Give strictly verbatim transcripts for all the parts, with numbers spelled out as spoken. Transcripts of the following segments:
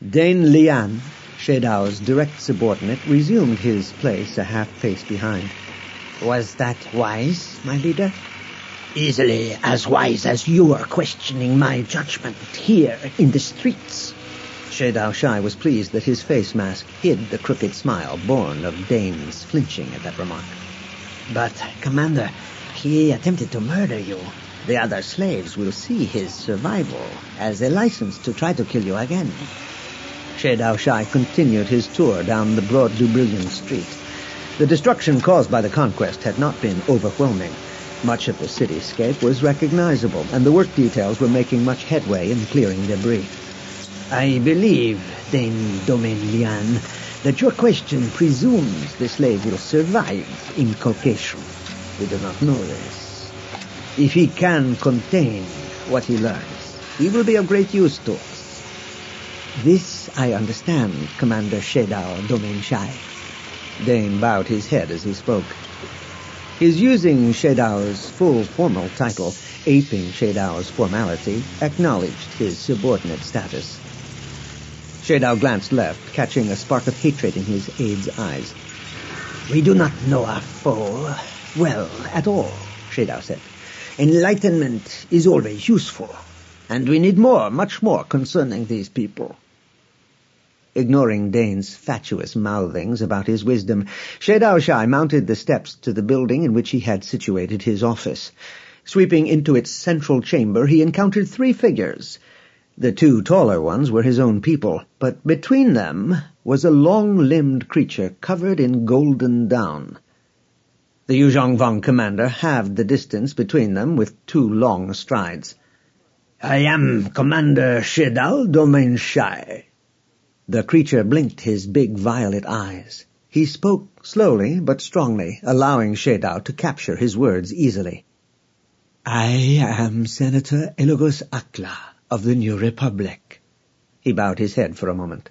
Dane Lian, Sheidao's direct subordinate, resumed his place a half-pace behind. Was that wise, my leader? Easily as wise as you are questioning my judgment here in the streets. Sheidao Shai was pleased that his face mask hid the crooked smile born of Dane's flinching at that remark. But, Commander, he attempted to murder you. The other slaves will see his survival as a license to try to kill you again. Sheidao Shai continued his tour down the broad Dubrilian street. The destruction caused by the conquest had not been overwhelming. Much of the cityscape was recognizable, and the work details were making much headway in clearing debris. I believe, Dane Domain Lian, that your question presumes the slave will survive inculcation. We do not know this. If he can contain what he learns, he will be of great use to us. This I understand, Commander Sheidao Domain Shai. Dane bowed his head as he spoke. His using Sheidao's full formal title, aping Sheidao's formality, acknowledged his subordinate status. Sheidao glanced left, catching a spark of hatred in his aide's eyes. We do not know our foe well at all, Sheidao said. Enlightenment is always useful, and we need more, much more, concerning these people. Ignoring Dane's fatuous mouthings about his wisdom, Sheidao Shai mounted the steps to the building in which he had situated his office. Sweeping into its central chamber, he encountered three figures. The two taller ones were his own people, but between them was a long-limbed creature covered in golden down. The Yuzhongvang commander halved the distance between them with two long strides. I am Commander Sheidao Domain Shai. The creature blinked his big violet eyes. He spoke slowly but strongly, allowing Sheidao to capture his words easily. I am Senator Elagos Akla of the New Republic. He bowed his head for a moment.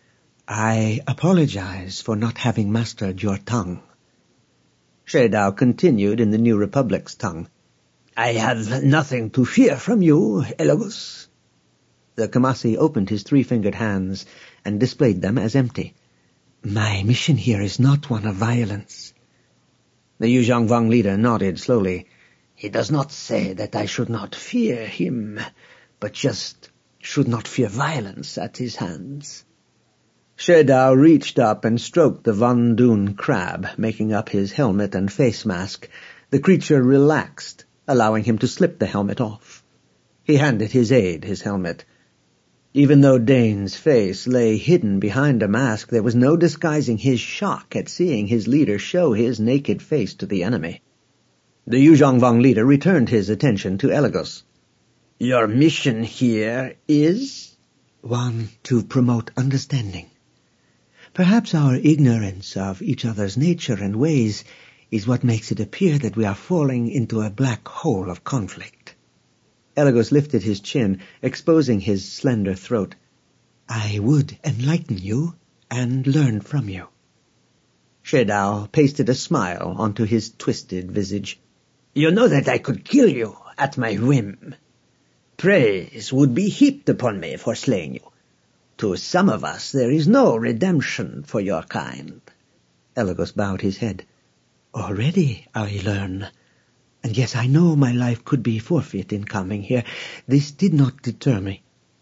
I apologize for not having mastered your tongue. Sheidao continued in the New Republic's tongue. I have nothing to fear from you, Elagos. The Kamasi opened his three-fingered hands and displayed them as empty. My mission here is not one of violence. The Yuzhongvang leader nodded slowly. He does not say that I should not fear him, but just should not fear violence at his hands. Sheidao reached up and stroked the Von Dun crab, making up his helmet and face mask. The creature relaxed, allowing him to slip the helmet off. He handed his aide his helmet. Even though Dane's face lay hidden behind a mask, there was no disguising his shock at seeing his leader show his naked face to the enemy. The Yuzhongvang leader returned his attention to Elagos. Your mission here is? One to promote understanding. Perhaps our ignorance of each other's nature and ways is what makes it appear that we are falling into a black hole of conflict. Elagos lifted his chin, exposing his slender throat. I would enlighten you and learn from you. Sheidao pasted a smile onto his twisted visage. You know that I could kill you at my whim. Praise would be heaped upon me for slaying you. To some of us there is no redemption for your kind. Elagos bowed his head. Already I learn. And yes, I know my life could be forfeit in coming here. This did not deter me.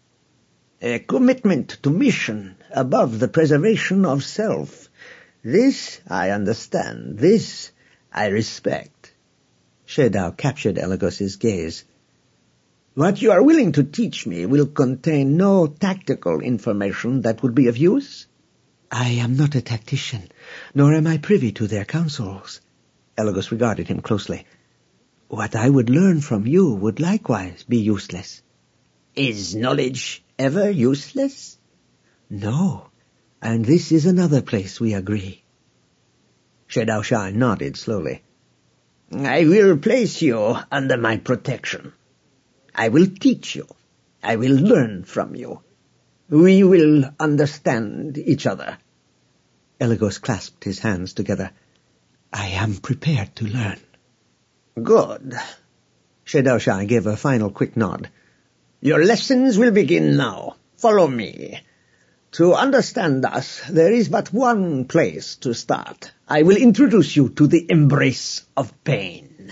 A commitment to mission above the preservation of self. This I understand. This I respect. Sheidao captured Elagos's gaze. What you are willing to teach me will contain no tactical information that would be of use? I am not a tactician, nor am I privy to their counsels. Elagos regarded him closely. What I would learn from you would likewise be useless. Is knowledge ever useless? No, and this is another place we agree. Sheidao Shai nodded slowly. I will place you under my protection. I will teach you. I will learn from you. We will understand each other. Elagos clasped his hands together. I am prepared to learn. Good. Sheidao Shai gave a final quick nod. Your lessons will begin now. Follow me. To understand us, there is but one place to start. I will introduce you to the embrace of pain.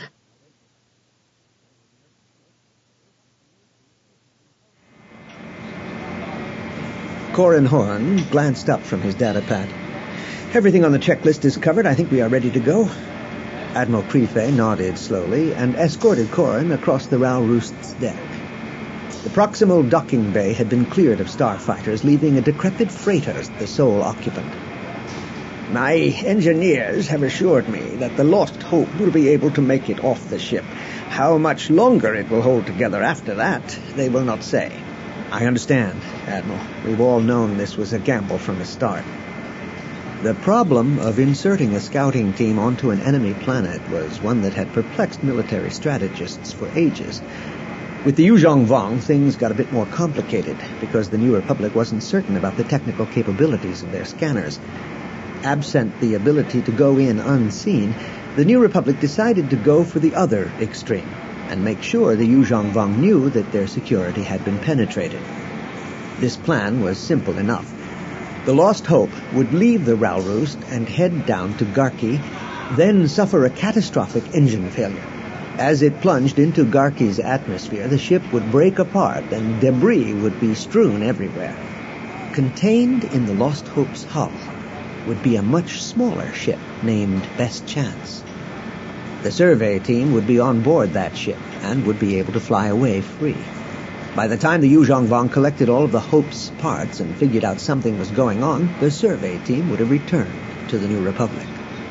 Corin Horn glanced up from his data pad. Everything on the checklist is covered. I think we are ready to go. Admiral Creefey nodded slowly and escorted Corin across the Ral Roost's deck. The proximal docking bay had been cleared of starfighters, leaving a decrepit freighter as the sole occupant. My engineers have assured me that the Lost Hope will be able to make it off the ship. How much longer it will hold together after that, they will not say. I understand, Admiral. We've all known this was a gamble from the start. The problem of inserting a scouting team onto an enemy planet was one that had perplexed military strategists for ages. With the Yuzhong Vong, things got a bit more complicated because the New Republic wasn't certain about the technical capabilities of their scanners. Absent the ability to go in unseen, the New Republic decided to go for the other extreme and make sure the Yuzhong Vong knew that their security had been penetrated. This plan was simple enough. The Lost Hope would leave the Ral Roost and head down to Garki, then suffer a catastrophic engine failure. As it plunged into Garki's atmosphere, the ship would break apart and debris would be strewn everywhere. Contained in the Lost Hope's hull would be a much smaller ship named Best Chance. The survey team would be on board that ship and would be able to fly away free. By the time the Yuzhong Vong collected all of the Hope's parts and figured out something was going on, the survey team would have returned to the New Republic.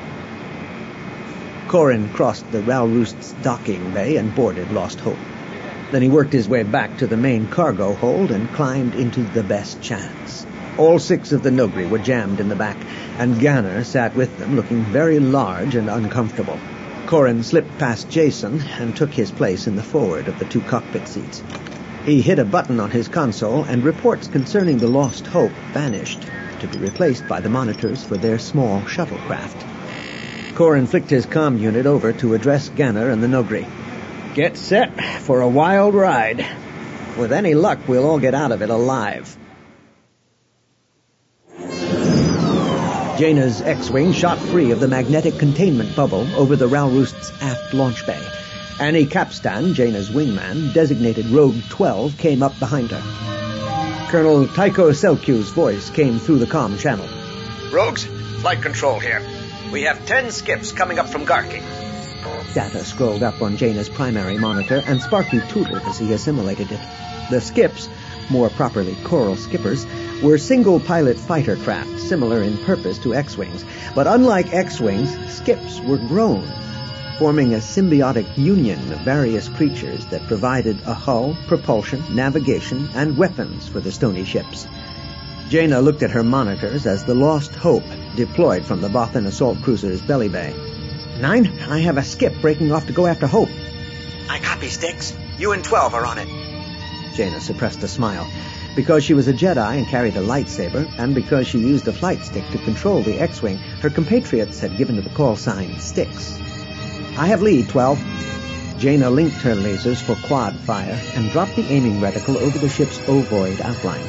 Corin crossed the Ral Roost's docking bay and boarded Lost Hope. Then he worked his way back to the main cargo hold and climbed into the Best Chance. All six of the Nogri were jammed in the back, and Ganner sat with them, looking very large and uncomfortable. Corin slipped past Jason and took his place in the forward of the two cockpit seats. He hit a button on his console, and reports concerning the Lost Hope vanished, to be replaced by the monitors for their small shuttlecraft. Corin flicked his comm unit over to address Ganner and the Nogri. Get set for a wild ride. With any luck, we'll all get out of it alive. Jaina's X-Wing shot free of the magnetic containment bubble over the Ral Roost's aft launch bay. Annie Capstan, Jaina's wingman, designated Rogue twelve, came up behind her. Colonel Tycho Selku's voice came through the comm channel. Rogues, flight control here. We have ten skips coming up from Garki. Data scrolled up on Jaina's primary monitor, and Sparky tootled as he assimilated it. The skips, more properly Coral Skippers, were single-pilot fighter craft, similar in purpose to X-Wings. But unlike X-Wings, skips were grown, forming a symbiotic union of various creatures that provided a hull, propulsion, navigation, and weapons for the stony ships. Jaina looked at her monitors as the Lost Hope deployed from the Bothan assault cruiser's belly bay. Nine, I have a skip breaking off to go after Hope. I copy, Sticks. You and twelve are on it. Jaina suppressed a smile. Because she was a Jedi and carried a lightsaber, and because she used a flight stick to control the X-Wing, her compatriots had given her the call sign Sticks. I have lead, twelve. Jaina linked her lasers for quad fire and dropped the aiming reticle over the ship's ovoid outline.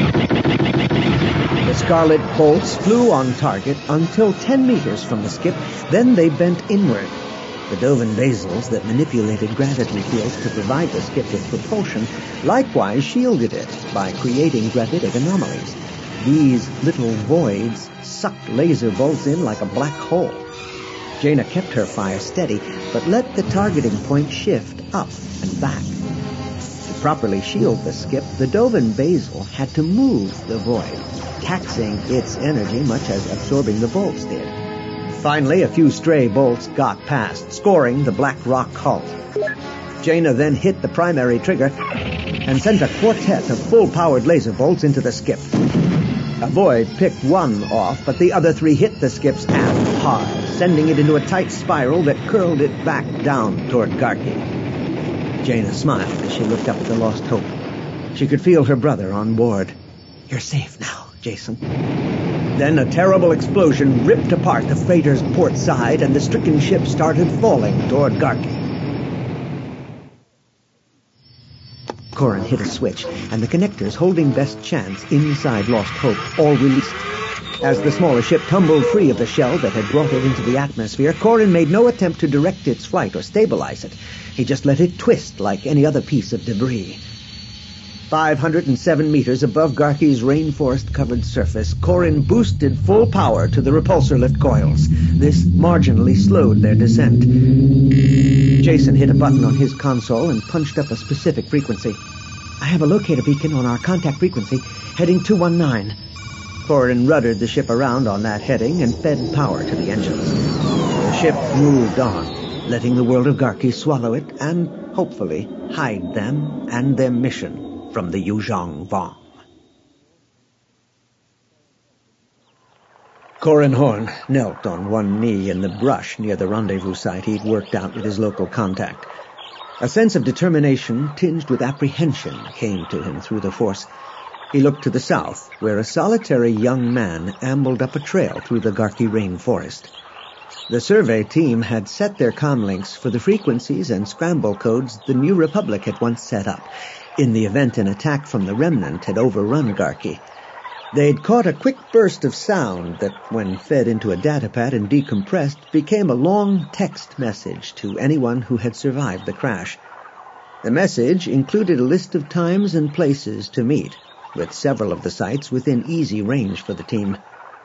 The scarlet bolts flew on target until ten meters from the skip, then they bent inward. The Dovin basils that manipulated gravity fields to provide the skip with propulsion likewise shielded it by creating gravitic anomalies. These little voids sucked laser bolts in like a black hole. Jaina kept her fire steady, but let the targeting point shift up and back. To properly shield the skip, the Dovin basil had to move the void, taxing its energy much as absorbing the bolts did. Finally, a few stray bolts got past, scoring the black rock hull. Jaina then hit the primary trigger and sent a quartet of full-powered laser bolts into the skip. A void picked one off, but the other three hit the skip's aft hard, sending it into a tight spiral that curled it back down toward Garki. Jaina smiled as she looked up at the Lost Hope. She could feel her brother on board. You're safe now, Jason. Then a terrible explosion ripped apart the freighter's port side, and the stricken ship started falling toward Garki. Corin hit a switch, and the connectors holding Best Chance inside Lost Hope all released. As the smaller ship tumbled free of the shell that had brought it into the atmosphere, Corin made no attempt to direct its flight or stabilize it. He just let it twist like any other piece of debris. five hundred seven meters above Garky's rainforest-covered surface, Corin boosted full power to the repulsor lift coils. This marginally slowed their descent. Jason hit a button on his console and punched up a specific frequency. I have a locator beacon on our contact frequency, heading two one nine. Corin ruddered the ship around on that heading and fed power to the engines. The ship moved on, letting the world of Garky swallow it and, hopefully, hide them and their mission from the Yuzhong Vong. Corin Horn knelt on one knee in the brush near the rendezvous site he'd worked out with his local contact. A sense of determination tinged with apprehension came to him through the force. He looked to the south, where a solitary young man ambled up a trail through the Garky rainforest. The survey team had set their comlinks for the frequencies and scramble codes the New Republic had once set up, in the event an attack from the Remnant had overrun Garky. They'd caught a quick burst of sound that, when fed into a datapad and decompressed, became a long text message to anyone who had survived the crash. The message included a list of times and places to meet, with several of the sites within easy range for the team.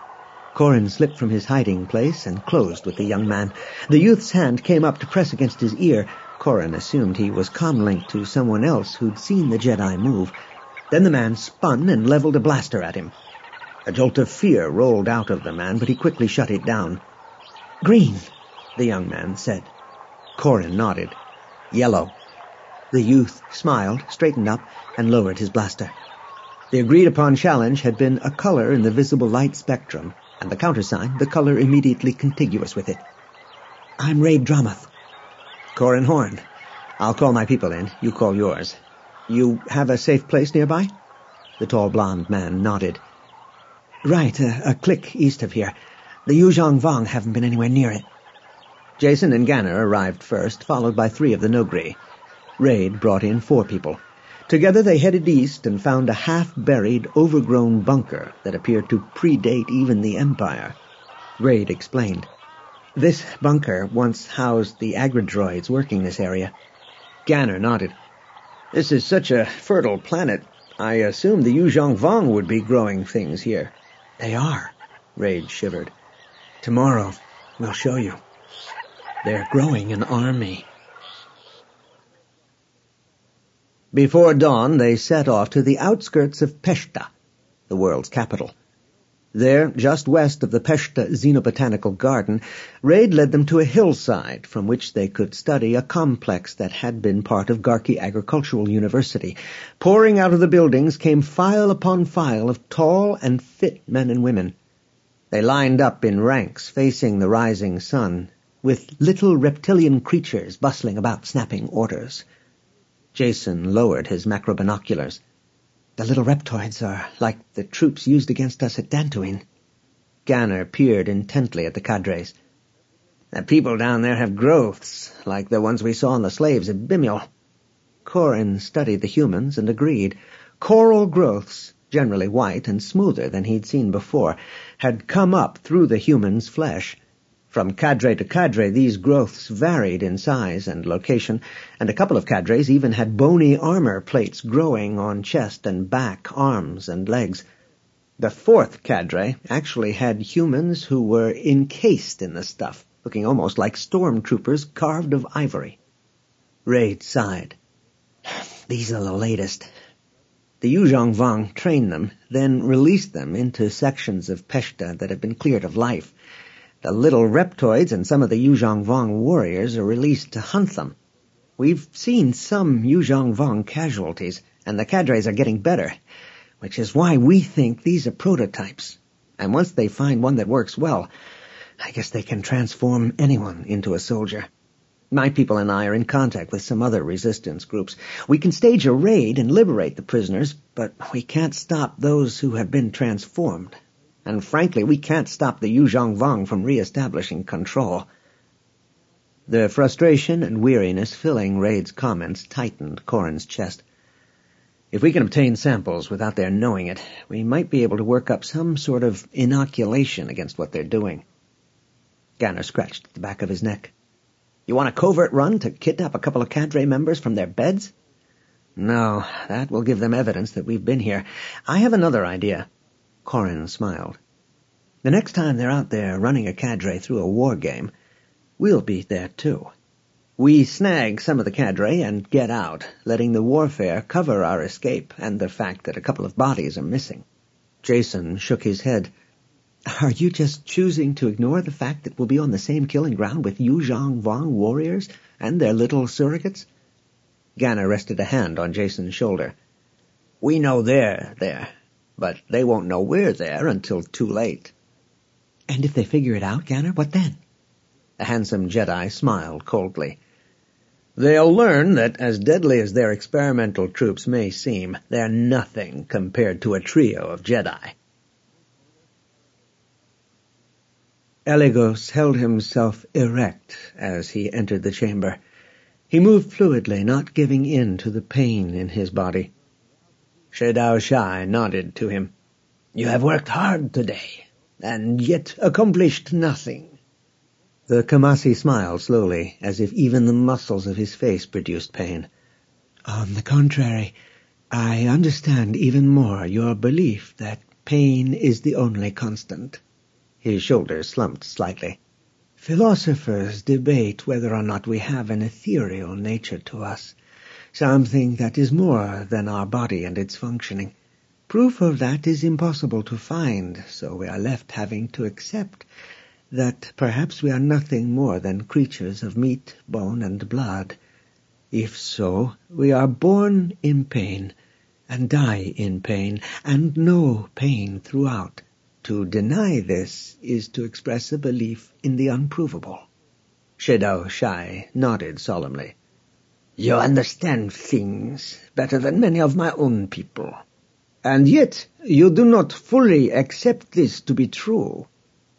Corin slipped from his hiding place and closed with the young man. The youth's hand came up to press against his ear. Corin assumed he was comlinked to someone else who'd seen the Jedi move. Then the man spun and leveled a blaster at him. A jolt of fear rolled out of the man, but he quickly shut it down. Green, the young man said. Corin nodded. Yellow. The youth smiled, straightened up, and lowered his blaster. The agreed-upon challenge had been a color in the visible light spectrum, and the countersign the color immediately contiguous with it. I'm Raid Dromoth. Corin Horn. I'll call my people in. You call yours. You have a safe place nearby? The tall blond man nodded. Right, a, a click east of here. The Yuzhong Vong haven't been anywhere near it. Jason and Ganner arrived first, followed by three of the Nogri. Raid brought in four people. Together they headed east and found a half-buried, overgrown bunker that appeared to predate even the Empire. Raid explained. This bunker once housed the agrodroids working this area. Ganner nodded. This is such a fertile planet. I assumed the Yuzhong Vong would be growing things here. They are, Raid shivered. Tomorrow, we'll show you. They're growing an army. Before dawn, they set off to the outskirts of Peshta, the world's capital. There, just west of the Peshta Xenobotanical Garden, Raid led them to a hillside from which they could study a complex that had been part of Garky Agricultural University. Pouring out of the buildings came file upon file of tall and fit men and women. They lined up in ranks facing the rising sun, with little reptilian creatures bustling about snapping orders. Jason lowered his macrobinoculars. The little reptoids are like the troops used against us at Dantooine. Ganner peered intently at the cadres. The people down there have growths, like the ones we saw on the slaves at Bimyol. Corin studied the humans and agreed. Coral growths, generally white and smoother than he'd seen before, had come up through the human's flesh. From cadre to cadre, these growths varied in size and location, and a couple of cadres even had bony armor plates growing on chest and back, arms and legs. The fourth cadre actually had humans who were encased in the stuff, looking almost like stormtroopers carved of ivory. Raid sighed. These are the latest. The Yuzhong Vong trained them, then released them into sections of Peshta that had been cleared of life. The little reptoids and some of the Yuzhong Vong warriors are released to hunt them. We've seen some Yuzhong Vong casualties, and the cadres are getting better, which is why we think these are prototypes. And once they find one that works well, I guess they can transform anyone into a soldier. My people and I are in contact with some other resistance groups. We can stage a raid and liberate the prisoners, but we can't stop those who have been transformed. And frankly, we can't stop the Yuzhong Vong from re-establishing control. The frustration and weariness filling Raid's comments tightened Corin's chest. If we can obtain samples without their knowing it, we might be able to work up some sort of inoculation against what they're doing. Ganner scratched at the back of his neck. You want a covert run to kidnap a couple of cadre members from their beds? No, that will give them evidence that we've been here. I have another idea. Corin smiled. The next time they're out there running a cadre through a war game, we'll be there too. We snag some of the cadre and get out, letting the warfare cover our escape and the fact that a couple of bodies are missing. Jason shook his head. Are you just choosing to ignore the fact that we'll be on the same killing ground with Yuzhong Vong warriors and their little surrogates? Ganner rested a hand on Jason's shoulder. We know they're there, but they won't know we're there until too late. And if they figure it out, Ganner, what then? The handsome Jedi smiled coldly. They'll learn that, as deadly as their experimental troops may seem, they're nothing compared to a trio of Jedi. Elegos held himself erect as he entered the chamber. He moved fluidly, not giving in to the pain in his body. Shedao Shai nodded to him. You have worked hard today, and yet accomplished nothing. The Kamasi smiled slowly, as if even the muscles of his face produced pain. On the contrary, I understand even more your belief that pain is the only constant. His shoulders slumped slightly. Philosophers debate whether or not we have an ethereal nature to us, something that is more than our body and its functioning. Proof of that is impossible to find, so we are left having to accept that perhaps we are nothing more than creatures of meat, bone, and blood. If so, we are born in pain, and die in pain, and know pain throughout. To deny this is to express a belief in the unprovable. Shedao Shai nodded solemnly. You understand things better than many of my own people. And yet you do not fully accept this to be true.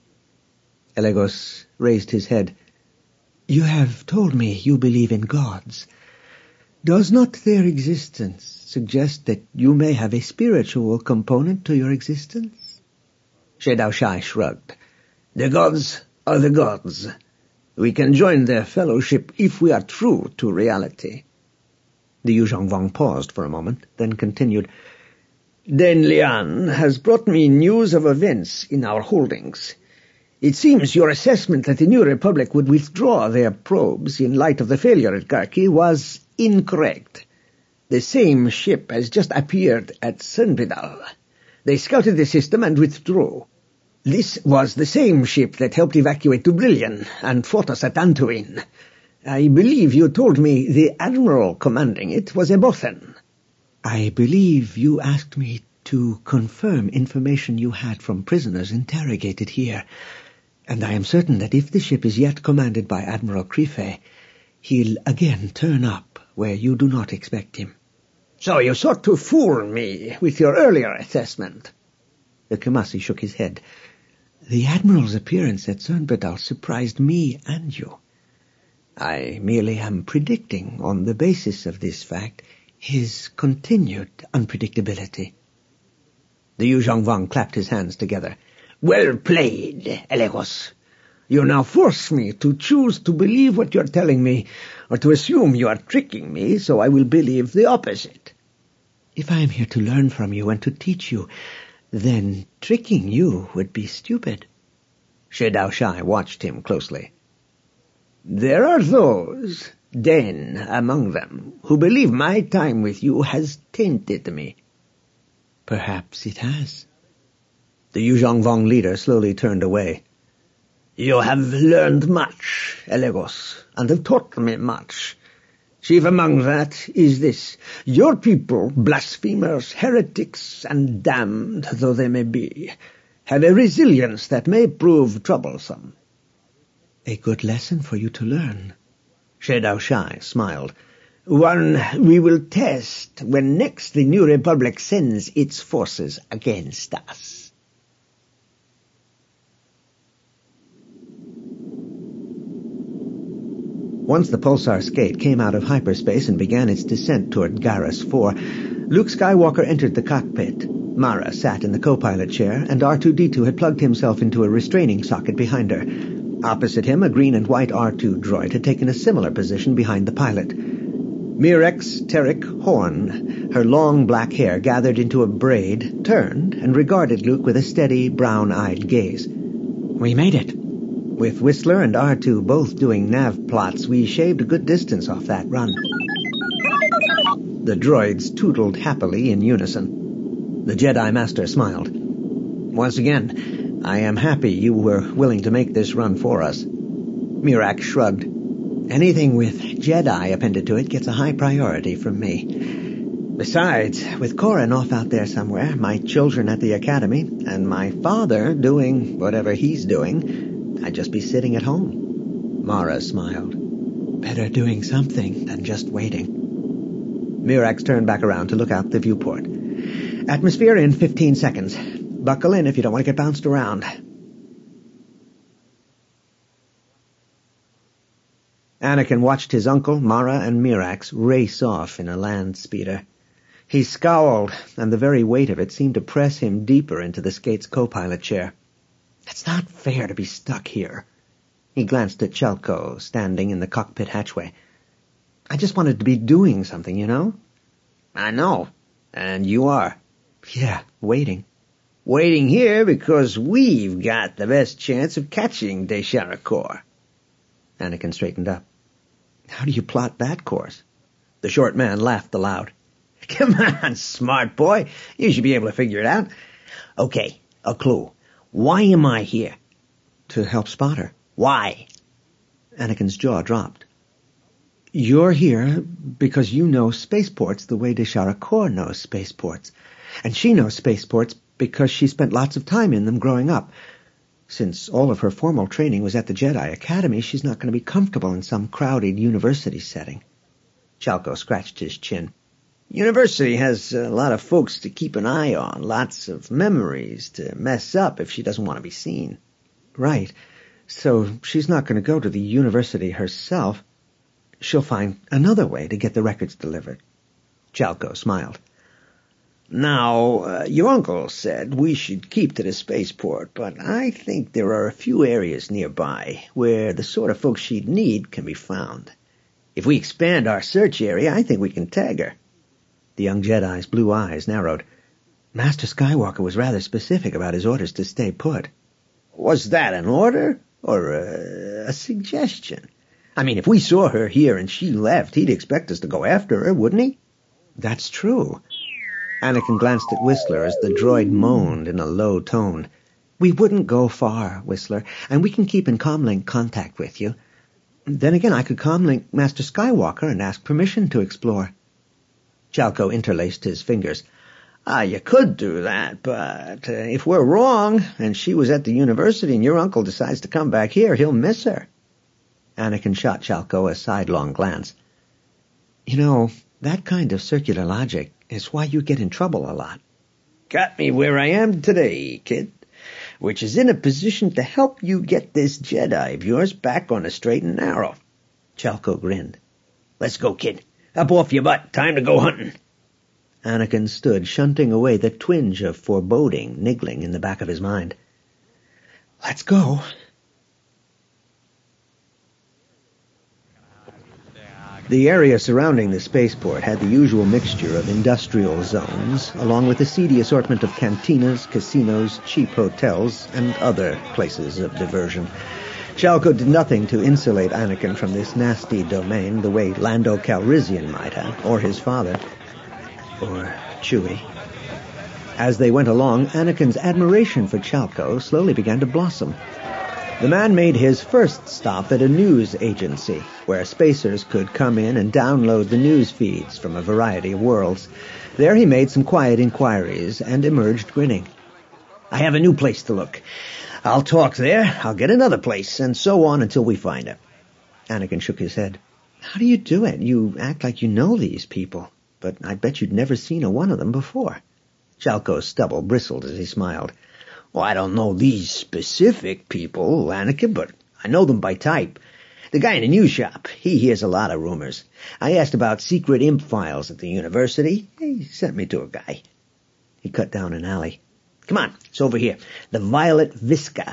Elegos raised his head. You have told me you believe in gods. Does not their existence suggest that you may have a spiritual component to your existence? Shedao Shai shrugged. The gods are the gods. We can join their fellowship if we are true to reality. The Yuzhong Vong paused for a moment, then continued. Den Lian has brought me news of events in our holdings. It seems your assessment that the New Republic would withdraw their probes in light of the failure at Garki was incorrect. The same ship has just appeared at Cernbidal. They scouted the system and withdrew. This was the same ship that helped evacuate Dubrillion and fought us at Antuin. I believe you told me the admiral commanding it was a Bothan. I believe you asked me to confirm information you had from prisoners interrogated here, and I am certain that if the ship is yet commanded by Admiral Krife, he'll again turn up where you do not expect him. So you sought to fool me with your earlier assessment. The Kamasi shook his head. The Admiral's appearance at Cernbidal surprised me and you. I merely am predicting, on the basis of this fact, his continued unpredictability. The Yuzhong Vong clapped his hands together. Well played, Elegos. You now force me to choose to believe what you're telling me, or to assume you are tricking me, so I will believe the opposite. If I am here to learn from you and to teach you, then tricking you would be stupid. Shedao Shai watched him closely. There are those, Den among them, who believe my time with you has tainted me. Perhaps it has. The Yuzhong Vong leader slowly turned away. You have learned much, Elegos, and have taught me much. Chief among that is this. Your people, blasphemers, heretics, and damned though they may be, have a resilience that may prove troublesome. A good lesson for you to learn. Shedao Shai smiled. One we will test when next the New Republic sends its forces against us. Once the Pulsar skate came out of hyperspace and began its descent toward Garrus four, Luke Skywalker entered the cockpit. Mara sat in the co-pilot chair, and R two D two had plugged himself into a restraining socket behind her. Opposite him, a green and white R two droid had taken a similar position behind the pilot. Mirex Terek Horn, her long black hair gathered into a braid, turned and regarded Luke with a steady, brown-eyed gaze. We made it. With Whistler and R two both doing nav plots, we shaved a good distance off that run. The droids tootled happily in unison. The Jedi Master smiled. Once again, I am happy you were willing to make this run for us. Mirak shrugged. Anything with Jedi appended to it gets a high priority from me. Besides, with Corran off out there somewhere, my children at the academy, and my father doing whatever he's doing, I'd just be sitting at home. Mara smiled. Better doing something than just waiting. Mirax turned back around to look out the viewport. Atmosphere in fifteen seconds. Buckle in if you don't want to get bounced around. Anakin watched his uncle, Mara, and Mirax race off in a land speeder. He scowled, and the very weight of it seemed to press him deeper into the Skate's co-pilot chair. It's not fair to be stuck here. He glanced at Chalco, standing in the cockpit hatchway. I just wanted to be doing something, you know? I know. And you are. Yeah, waiting. Waiting here because we've got the best chance of catching Desharakor. Anakin straightened up. How do you plot that course? The short man laughed aloud. Come on, smart boy. You should be able to figure it out. Okay, a clue. Why am I here? To help spot her. Why? Anakin's jaw dropped. You're here because you know spaceports the way Desharakor knows spaceports. And she knows spaceports because she spent lots of time in them growing up. Since all of her formal training was at the Jedi Academy, she's not going to be comfortable in some crowded university setting. Chalco scratched his chin. University has a lot of folks to keep an eye on, lots of memories to mess up if she doesn't want to be seen. Right. So she's not going to go to the university herself. She'll find another way to get the records delivered. Chalco smiled. Now, uh, your uncle said we should keep to the spaceport, but I think there are a few areas nearby where the sort of folks she'd need can be found. If we expand our search area, I think we can tag her. The young Jedi's blue eyes narrowed. Master Skywalker was rather specific about his orders to stay put. Was that an order or a, a suggestion? I mean, if we saw her here and she left, he'd expect us to go after her, wouldn't he? That's true. Anakin glanced at Whistler as the droid moaned in a low tone. We wouldn't go far, Whistler, and we can keep in comlink contact with you. Then again, I could comlink Master Skywalker and ask permission to explore. Chalco interlaced his fingers. Ah, you could do that, but uh, if we're wrong, and she was at the university and your uncle decides to come back here, he'll miss her. Anakin shot Chalco a sidelong glance. You know, that kind of circular logic is why you get in trouble a lot. Got me where I am today, kid, which is in a position to help you get this Jedi of yours back on a straight and narrow. Chalco grinned. Let's go, kid. Up off your butt. Time to go hunting. Anakin stood, shunting away the twinge of foreboding niggling in the back of his mind. Let's go. The area surrounding the spaceport had the usual mixture of industrial zones, along with a seedy assortment of cantinas, casinos, cheap hotels, and other places of diversion. Chalco did nothing to insulate Anakin from this nasty domain the way Lando Calrissian might have, or his father, or Chewie. As they went along, Anakin's admiration for Chalco slowly began to blossom. The man made his first stop at a news agency, where spacers could come in and download the news feeds from a variety of worlds. There he made some quiet inquiries and emerged grinning. I have a new place to look. I'll talk there, I'll get another place, and so on until we find her. Anakin shook his head. How do you do it? You act like you know these people, but I bet you'd never seen a one of them before. Chalco's stubble bristled as he smiled. Well, I don't know these specific people, Anakin, but I know them by type. The guy in the news shop, he hears a lot of rumors. I asked about secret imp files at the university. He sent me to a guy. He cut down an alley. Come on, it's over here. The Violet Visca.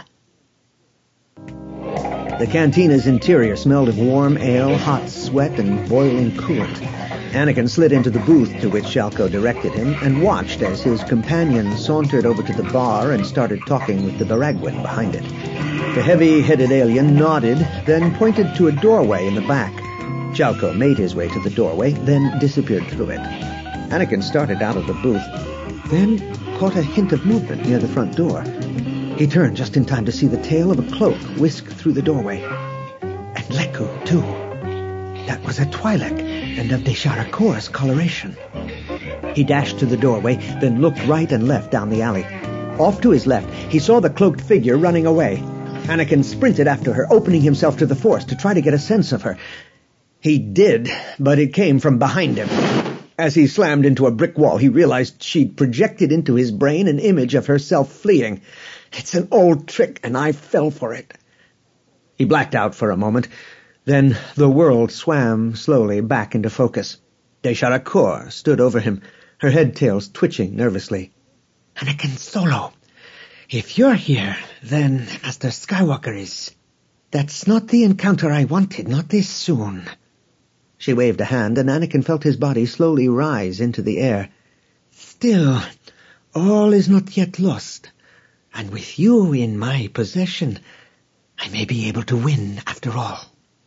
The cantina's interior smelled of warm ale, hot sweat, and boiling coolant. Anakin slid into the booth to which Shalko directed him and watched as his companion sauntered over to the bar and started talking with the Baragwin behind it. The heavy-headed alien nodded, then pointed to a doorway in the back. Shalko made his way to the doorway, then disappeared through it. Anakin started out of the booth, then caught a hint of movement near the front door. He turned just in time to see the tail of a cloak whisk through the doorway. And Leku, too. That was a Twi'lek, and of Deshara Kor's coloration. He dashed to the doorway, then looked right and left down the alley. Off to his left, he saw the cloaked figure running away. Anakin sprinted after her, opening himself to the Force to try to get a sense of her. He did, but it came from behind him. As he slammed into a brick wall, he realized she'd projected into his brain an image of herself fleeing. It's an old trick, and I fell for it. He blacked out for a moment. Then the world swam slowly back into focus. Deshara Kor stood over him, her head tails twitching nervously. Anakin Solo, if you're here, then Master Skywalker is. That's not the encounter I wanted, not this soon. She waved a hand, and Anakin felt his body slowly rise into the air. Still, all is not yet lost. And with you in my possession, I may be able to win after all.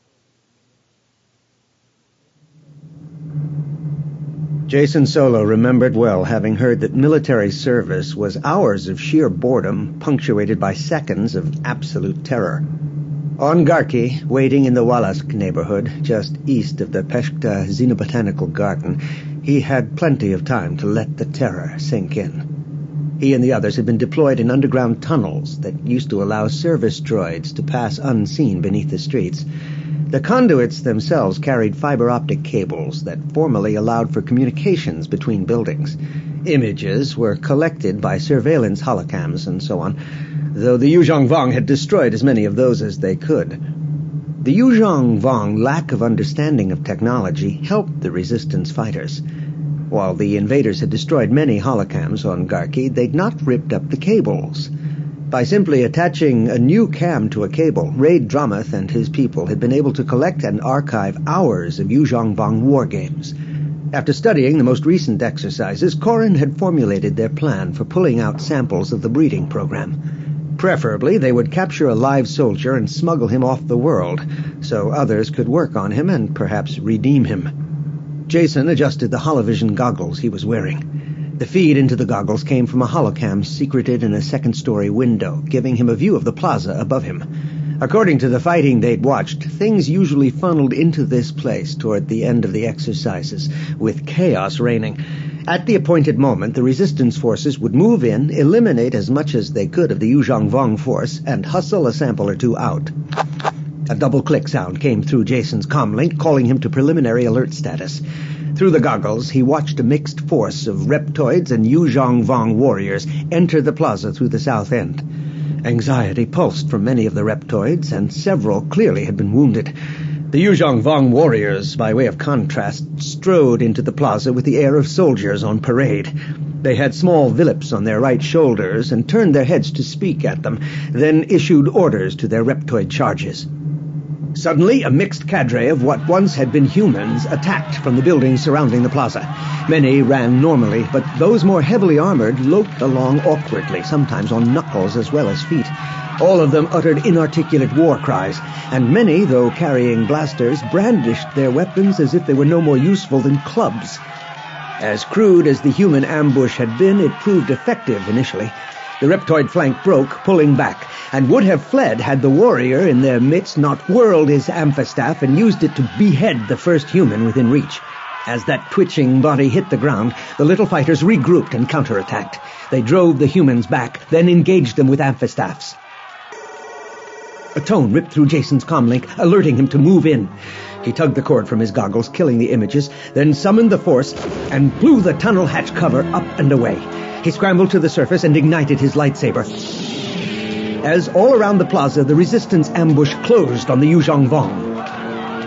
Jacen Solo remembered well having heard that military service was hours of sheer boredom, punctuated by seconds of absolute terror. On Garki, waiting in the Walask neighborhood, just east of the Peshkta Xenobotanical Garden, he had plenty of time to let the terror sink in. He and the others had been deployed in underground tunnels that used to allow service droids to pass unseen beneath the streets. The conduits themselves carried fiber-optic cables that formally allowed for communications between buildings. Images were collected by surveillance holocams and so on, though the Yuuzhan Vong had destroyed as many of those as they could. The Yuuzhan Vong lack of understanding of technology helped the Resistance fighters. While the invaders had destroyed many holocams on Garki, they'd not ripped up the cables. By simply attaching a new cam to a cable, Raid Dromoth and his people had been able to collect and archive hours of Yuuzhan Vong war games. After studying the most recent exercises, Corran had formulated their plan for pulling out samples of the breeding program. Preferably, they would capture a live soldier and smuggle him off the world, so others could work on him and perhaps redeem him. Jacen adjusted the holovision goggles he was wearing. The feed into the goggles came from a holocam secreted in a second-story window, giving him a view of the plaza above him. According to the fighting they'd watched, things usually funneled into this place toward the end of the exercises, with chaos reigning. At the appointed moment, the Resistance forces would move in, eliminate as much as they could of the Yuuzhan Vong force, and hustle a sample or two out. A double-click sound came through Jacen's comlink, calling him to preliminary alert status. Through the goggles, he watched a mixed force of Reptoids and Yuuzhan Vong warriors enter the plaza through the south end. Anxiety pulsed from many of the Reptoids, and several clearly had been wounded. The Yuuzhan Vong warriors, by way of contrast, strode into the plaza with the air of soldiers on parade. They had small villips on their right shoulders and turned their heads to speak at them, then issued orders to their Reptoid charges. Suddenly, a mixed cadre of what once had been humans attacked from the buildings surrounding the plaza. Many ran normally, but those more heavily armored loped along awkwardly, sometimes on knuckles as well as feet. All of them uttered inarticulate war cries, and many, though carrying blasters, brandished their weapons as if they were no more useful than clubs. As crude as the human ambush had been, it proved effective initially. The Reptoid flank broke, pulling back, and would have fled had the warrior in their midst not whirled his amphistaff and used it to behead the first human within reach. As that twitching body hit the ground, the little fighters regrouped and counterattacked. They drove the humans back, then engaged them with amphistaffs. A tone ripped through Jacen's comlink, alerting him to move in. He tugged the cord from his goggles, killing the images, then summoned the Force and blew the tunnel hatch cover up and away. He scrambled to the surface and ignited his lightsaber. As all around the plaza, the Resistance ambush closed on the Yuuzhan Vong.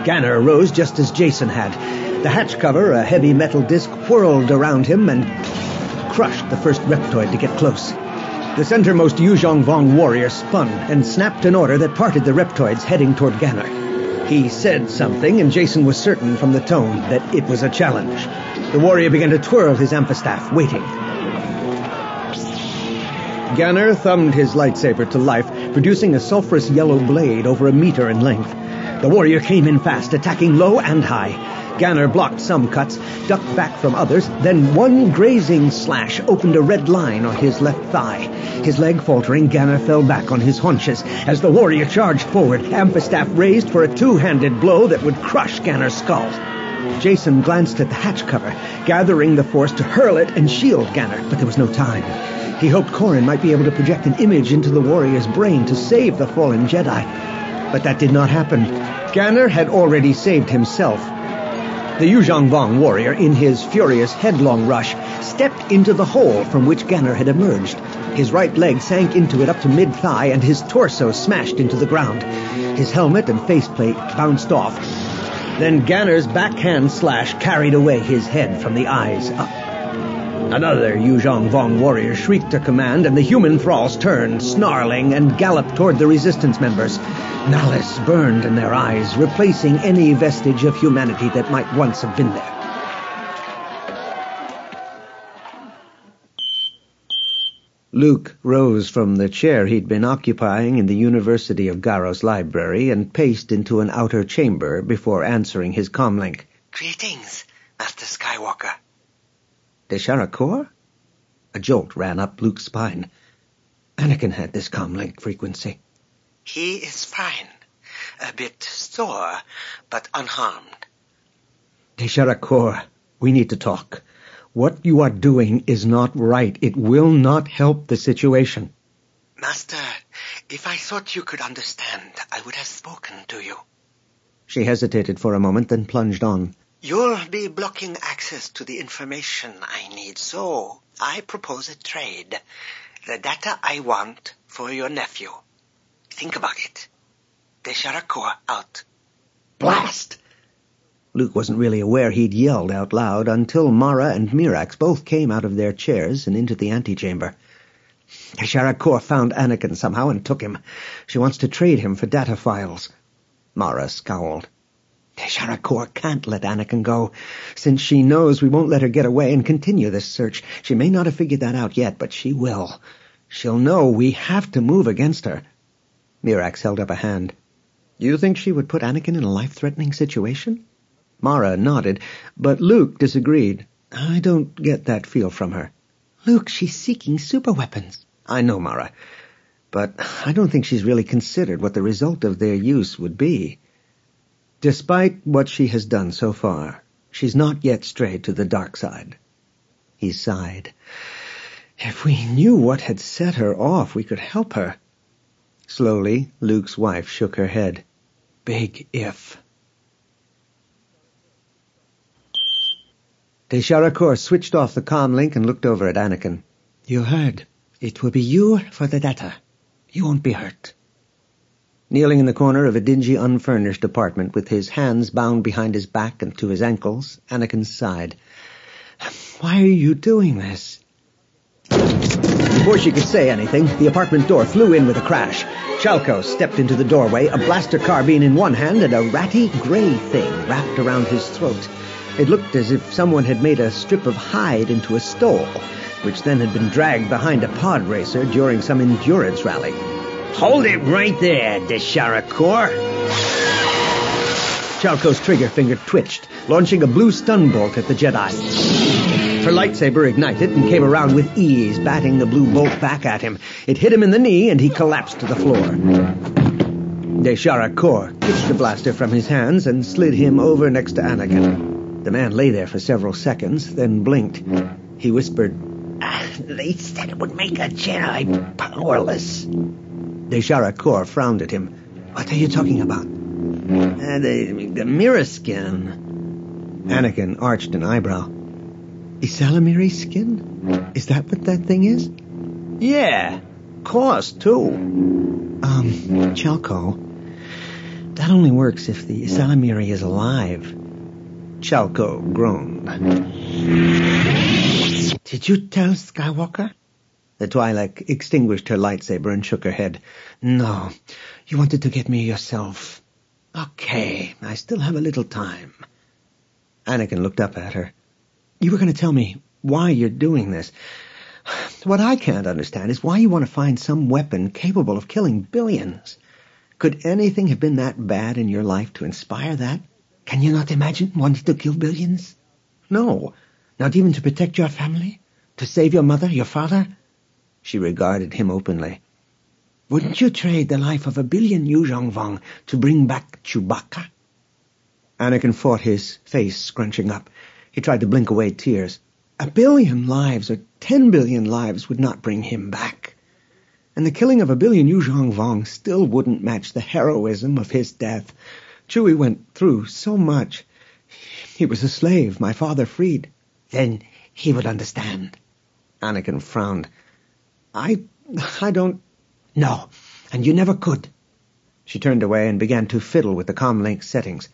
Ganner rose just as Jason had. The hatch cover, a heavy metal disc, whirled around him and crushed the first reptoid to get close. The centermost Yuzhong Vong warrior spun and snapped an order that parted the reptoids heading toward Ganner. He said something, and Jason was certain from the tone that it was a challenge. The warrior began to twirl his amphistaff, waiting. Ganner thumbed his lightsaber to life, producing a sulphurous yellow blade over a meter in length. The warrior came in fast, attacking low and high. Ganner blocked some cuts, ducked back from others, then one grazing slash opened a red line on his left thigh. His leg faltering, Ganner fell back on his haunches. As the warrior charged forward, amphistaff raised for a two-handed blow that would crush Ganner's skull. Jason glanced at the hatch cover, gathering the force to hurl it and shield Ganner, but there was no time. He hoped Corrin might be able to project an image into the warrior's brain to save the fallen Jedi. But that did not happen. Ganner had already saved himself. The Yuzhong Vong warrior, in his furious headlong rush, stepped into the hole from which Ganner had emerged. His right leg sank into it up to mid-thigh, and his torso smashed into the ground. His helmet and faceplate bounced off. Then Ganner's backhand slash carried away his head from the eyes up. Another Yuzhong Vong warrior shrieked a command, and the human thralls turned, snarling, and galloped toward the resistance members. Malice burned in their eyes, replacing any vestige of humanity that might once have been there. Luke rose from the chair he'd been occupying in the University of Garros library and paced into an outer chamber before answering his comlink. Greetings, Master Skywalker. Deshara Kor? A jolt ran up Luke's spine. Anakin had this comlink frequency. He is fine. A bit sore, but unharmed. Deshara Kor, we need to talk. What you are doing is not right. It will not help the situation. Master, if I thought you could understand, I would have spoken to you. She hesitated for a moment, then plunged on. You'll be blocking access to the information I need, so I propose a trade. The data I want for your nephew. Think about it. Deshara Kor out. Blast! Luke wasn't really aware he'd yelled out loud until Mara and Mirax both came out of their chairs and into the antechamber. Deshara Kor found Anakin somehow and took him. She wants to trade him for data files. Mara scowled. Deshara Kor can't let Anakin go. Since she knows we won't let her get away and continue this search, she may not have figured that out yet, but she will. She'll know we have to move against her. Mirax held up a hand. You think she would put Anakin in a life-threatening situation? Mara nodded, but Luke disagreed. I don't get that feel from her. Luke, she's seeking superweapons. I know, Mara, but I don't think she's really considered what the result of their use would be. Despite what she has done so far, she's not yet strayed to the dark side. He sighed. If we knew what had set her off, we could help her. Slowly, Luke's wife shook her head. Big if. Deshara Kor switched off the comm link and looked over at Anakin. You heard. It will be you for the data. You won't be hurt. Kneeling in the corner of a dingy, unfurnished apartment with his hands bound behind his back and to his ankles, Anakin sighed. Why are you doing this? Before she could say anything, the apartment door flew in with a crash. Chalco stepped into the doorway, a blaster carbine in one hand and a ratty gray thing wrapped around his throat. It looked as if someone had made a strip of hide into a stole, which then had been dragged behind a pod racer during some endurance rally. Hold it right there, Deshara Kor. Chalco's trigger finger twitched, launching a blue stun bolt at the Jedi. Her lightsaber ignited and came around with ease, batting the blue bolt back at him. It hit him in the knee, and he collapsed to the floor. Deshara Kor kicked the blaster from his hands and slid him over next to Anakin. The man lay there for several seconds, then blinked. He whispered, ah, They said it would make a Jedi powerless. Deshara Kor frowned at him. What are you talking about? Uh, the, the mirror skin. Anakin arched an eyebrow. Isalamiri skin? Is that what that thing is? Yeah, course, too. Um, Chalco, That only works if the Isalamiri is alive. Chalco groaned. Did you tell Skywalker? The Twi'lek extinguished her lightsaber and shook her head. No, you wanted to get me yourself. Okay, I still have a little time. Anakin looked up at her. You were going to tell me why you're doing this. What I can't understand is why you want to find some weapon capable of killing billions. Could anything have been that bad in your life to inspire that? Can you not imagine wanting to kill billions? No, not even to protect your family? To save your mother, your father? She regarded him openly. Wouldn't you trade the life of a billion Yuuzhan Vong to bring back Chewbacca? Anakin fought, his face scrunching up. He tried to blink away tears. A billion lives or ten billion lives would not bring him back. And the killing of a billion Yuuzhan Vong still wouldn't match the heroism of his death. Chewie went through so much. He was a slave my father freed. Then he would understand. Anakin frowned. I... I don't... No, and you never could. She turned away and began to fiddle with the comlink settings.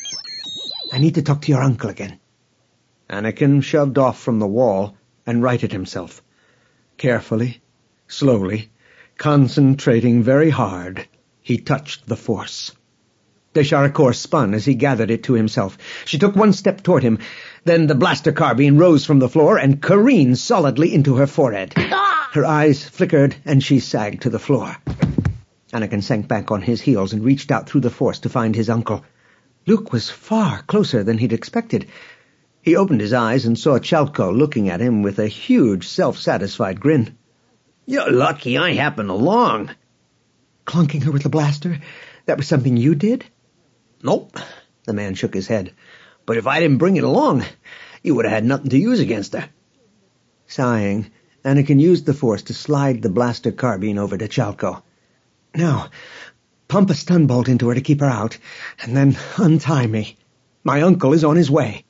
I need to talk to your uncle again. Anakin shoved off from the wall and righted himself. Carefully, slowly, concentrating very hard, he touched the Force. Dejarik Kor spun as he gathered it to himself. She took one step toward him. Then the blaster carbine rose from the floor and careened solidly into her forehead. Her eyes flickered and she sagged to the floor. Anakin sank back on his heels and reached out through the Force to find his uncle. Luke was far closer than he'd expected. He opened his eyes and saw Chalco looking at him with a huge, self-satisfied grin. You're lucky I happened along. Clunking her with the blaster? That was something you did? Nope. The man shook his head. But if I didn't bring it along, you would have had nothing to use against her. Sighing, Anakin used the Force to slide the blaster carbine over to Chalco. Now, pump a stun bolt into her to keep her out, and then untie me. My uncle is on his way.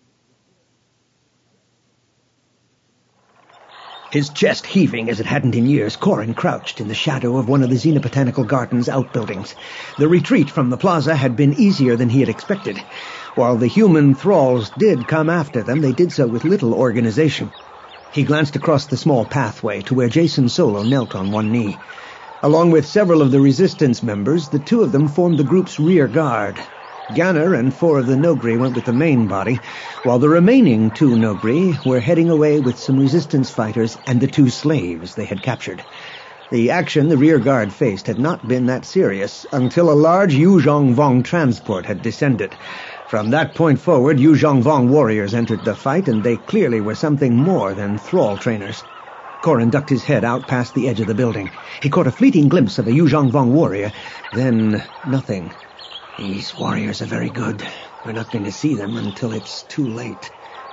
His chest heaving as it hadn't in years, Corran crouched in the shadow of one of the Xenobotanical Gardens outbuildings. The retreat from the plaza had been easier than he had expected. While the human thralls did come after them, they did so with little organization. He glanced across the small pathway to where Jacen Solo knelt on one knee. Along with several of the Resistance members, the two of them formed the group's rear guard. Ganner and four of the Nogri went with the main body, while the remaining two Nogri were heading away with some Resistance fighters and the two slaves they had captured. The action the rear guard faced had not been that serious until a large Yuuzhan Vong transport had descended. From that point forward, Yuuzhan Vong warriors entered the fight, and they clearly were something more than thrall trainers. Corran ducked his head out past the edge of the building. He caught a fleeting glimpse of a Yuuzhan Vong warrior, then nothing. These warriors are very good. We're not going to see them until it's too late.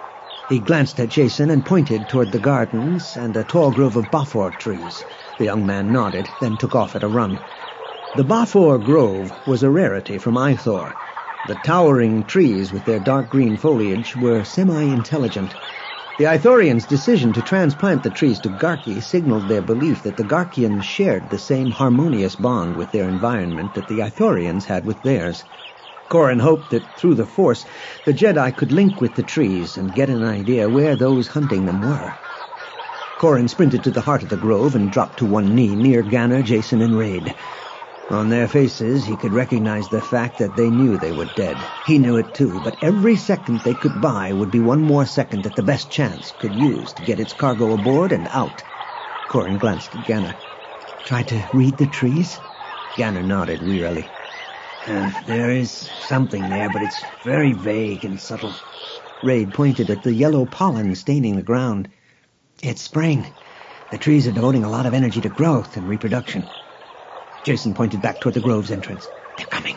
He glanced at Jacen and pointed toward the gardens and a tall grove of Bafor trees. The young man nodded, then took off at a run. The Bafor Grove was a rarity from Ithor. The towering trees with their dark green foliage were semi-intelligent. The Ithorians' decision to transplant the trees to Garki signaled their belief that the Garkians shared the same harmonious bond with their environment that the Ithorians had with theirs. Corran hoped that through the Force, the Jedi could link with the trees and get an idea where those hunting them were. Corran sprinted to the heart of the grove and dropped to one knee near Ganner, Jacen, and Raid. On their faces, he could recognize the fact that they knew they were dead. He knew it too, but every second they could buy would be one more second that the best chance could use to get its cargo aboard and out. Corran glanced at Ganner. Try to read the trees? Ganner nodded wearily. Uh, there is something there, but it's very vague and subtle. Raid pointed at the yellow pollen staining the ground. It's spring. The trees are devoting a lot of energy to growth and reproduction. Jacen pointed back toward the grove's entrance. They're coming.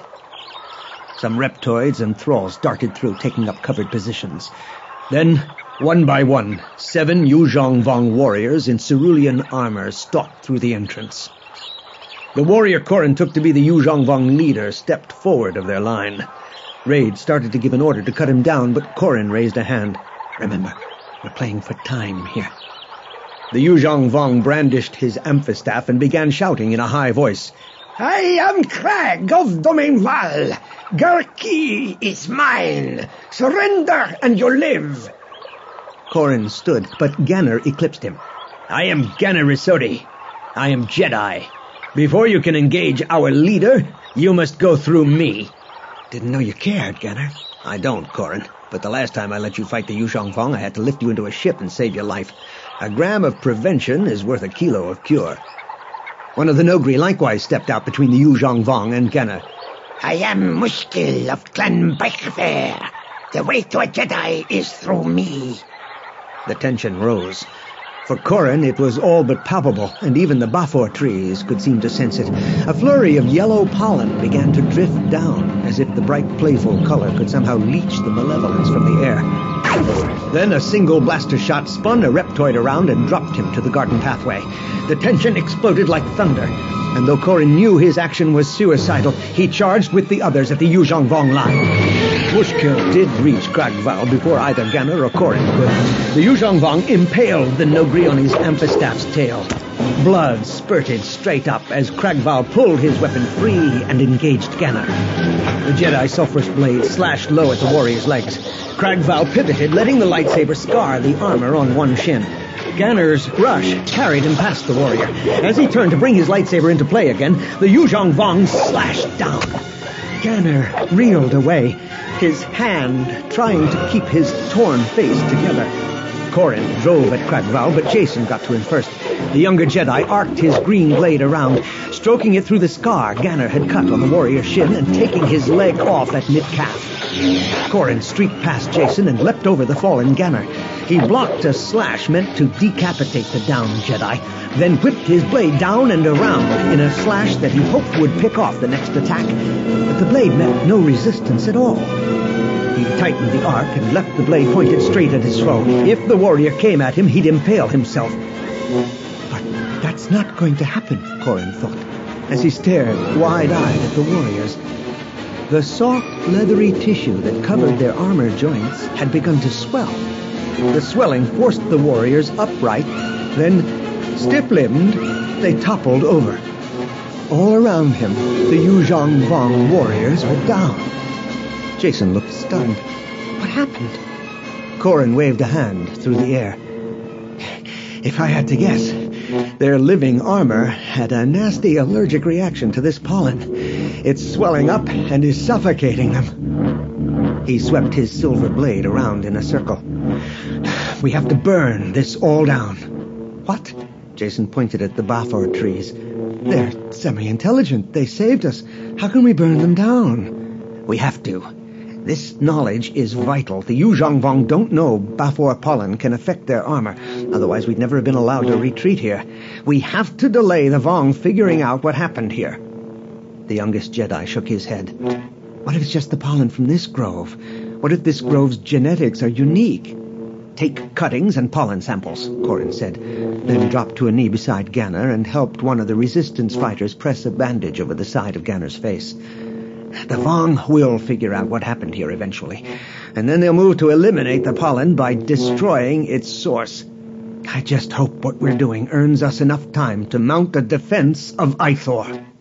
Some reptoids and thralls darted through, taking up covered positions. Then, one by one, seven Yuuzhan Vong warriors in cerulean armor stalked through the entrance. The warrior Corran took to be the Yuuzhan Vong leader stepped forward of their line. Raid started to give an order to cut him down, but Corran raised a hand. Remember, we're playing for time here. The Yuuzhan Vong brandished his amphistaff and began shouting in a high voice. I am Crag of Domainval. Garki is mine. Surrender and you live. Corrin stood, but Ganner eclipsed him. I am Ganner Risodi. I am Jedi. Before you can engage our leader, you must go through me. Didn't know you cared, Ganner. I don't, Corrin. But the last time I let you fight the Yuuzhan Vong, I had to lift you into a ship and save your life. A gram of prevention is worth a kilo of cure. One of the Nogri likewise stepped out between the Yuuzhan Vong and Ganner. I am Mushkil of Clan Bikefair. The way to a Jedi is through me. The tension rose. For Corrin, it was all but palpable, and even the Bafor trees could seem to sense it. A flurry of yellow pollen began to drift down, as if the bright, playful color could somehow leach the malevolence from the air. Then a single blaster shot spun a reptoid around and dropped him to the garden pathway. The tension exploded like thunder, and though Corrin knew his action was suicidal, he charged with the others at the Yuuzhan Vong line. Mushkil did reach Kragval before either Ganner or Corrin could. The Yuuzhan Vong impaled the Nogri on his amphistaff's tail. Blood spurted straight up as Kragval pulled his weapon free and engaged Ganner. The Jedi sulphurous blade slashed low at the warrior's legs. Kragval pivoted, letting the lightsaber scar the armor on one shin. Ganner's rush carried him past the warrior. As he turned to bring his lightsaber into play again, the Yuuzhan Vong slashed down. Ganner reeled away, his hand trying to keep his torn face together. Corrin drove at Kragval, but Jacen got to him first. The younger Jedi arced his green blade around, stroking it through the scar Ganner had cut on the warrior's shin and taking his leg off at mid-calf. Corrin streaked past Jacen and leapt over the fallen Ganner. He blocked a slash meant to decapitate the downed Jedi, then whipped his blade down and around in a slash that he hoped would pick off the next attack, but the blade met no resistance at all. He tightened the arc and left the blade pointed straight at his foe. If the warrior came at him, he'd impale himself. But that's not going to happen, Corrin thought, as he stared wide-eyed at the warriors. The soft, leathery tissue that covered their armor joints had begun to swell. The swelling forced the warriors upright, then, stiff-limbed, they toppled over. All around him, the Yuuzhan Vong warriors were down. Jacen looked stunned. What happened? Corrin waved a hand through the air. If I had to guess, their living armor had a nasty allergic reaction to this pollen. It's swelling up and is suffocating them. He swept his silver blade around in a circle. We have to burn this all down. What? Jacen pointed at the Bafor trees. They're semi-intelligent. They saved us. How can we burn them down? We have to. This knowledge is vital. The Yuuzhan Vong don't know Bafor pollen can affect their armor. Otherwise, we'd never have been allowed to retreat here. We have to delay the Vong figuring out what happened here. The youngest Jedi shook his head. What if it's just the pollen from this grove? What if this grove's genetics are unique? Take cuttings and pollen samples, Corrin said, then dropped to a knee beside Ganner and helped one of the resistance fighters press a bandage over the side of Ganner's face. The Vong will figure out what happened here eventually, and then they'll move to eliminate the pollen by destroying its source. I just hope what we're doing earns us enough time to mount a defense of Ithor.